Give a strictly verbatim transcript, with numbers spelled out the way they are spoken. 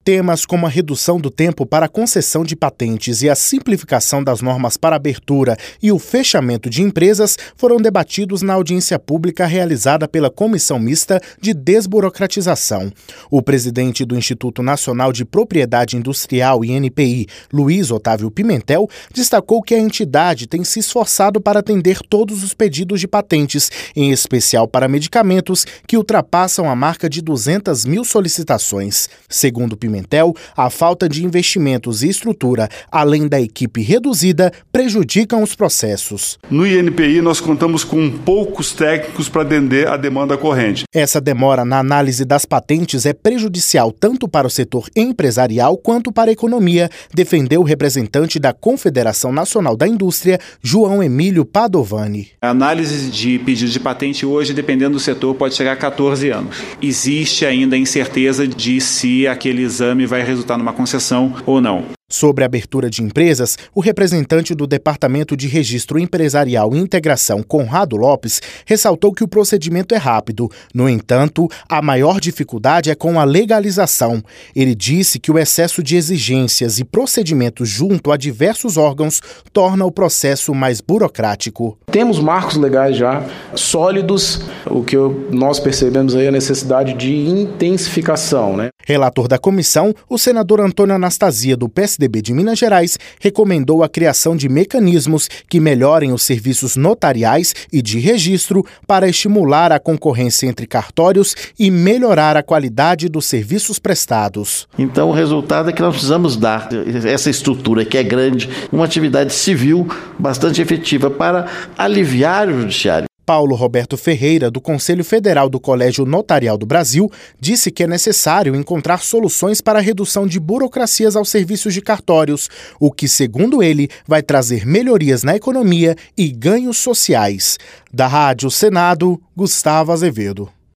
Temas como a redução do tempo para a concessão de patentes e a simplificação das normas para abertura e o fechamento de empresas foram debatidos na audiência pública realizada pela Comissão Mista de Desburocratização. O presidente do Instituto Nacional de Propriedade Industrial, I N P I, Luiz Otávio Pimentel, destacou que a entidade tem se esforçado para atender todos os pedidos de patentes, em especial para medicamentos que ultrapassam a marca de duzentas mil solicitações. Segundo Pimentel, a falta de investimentos e estrutura, além da equipe reduzida, prejudicam os processos. No I N P I, nós contamos com poucos técnicos para atender a demanda corrente. Essa demora na análise das patentes é prejudicial tanto para o setor empresarial quanto para a economia, defendeu o representante da Confederação Nacional da Indústria, João Emílio Padovani. A análise de pedido de patente hoje, dependendo do setor, pode chegar a quatorze anos. Existe ainda a incerteza de se aquele exame vai resultar numa concessão ou não. Sobre a abertura de empresas, o representante do Departamento de Registro Empresarial e Integração, Conrado Lopes, ressaltou que o procedimento é rápido. No entanto, a maior dificuldade é com a legalização. Ele disse que o excesso de exigências e procedimentos junto a diversos órgãos torna o processo mais burocrático. Temos marcos legais já sólidos, o que nós percebemos aí é a necessidade de intensificação, né? Relator da comissão, o senador Antônio Anastasia, do P S D B de Minas Gerais, recomendou a criação de mecanismos que melhorem os serviços notariais e de registro para estimular a concorrência entre cartórios e melhorar a qualidade dos serviços prestados. Então, o resultado é que nós precisamos dar essa estrutura que é grande, uma atividade civil bastante efetiva para aliviar o judiciário. Paulo Roberto Ferreira, do Conselho Federal do Colégio Notarial do Brasil, disse que é necessário encontrar soluções para a redução de burocracias aos serviços de cartórios, o que, segundo ele, vai trazer melhorias na economia e ganhos sociais. Da Rádio Senado, Gustavo Azevedo.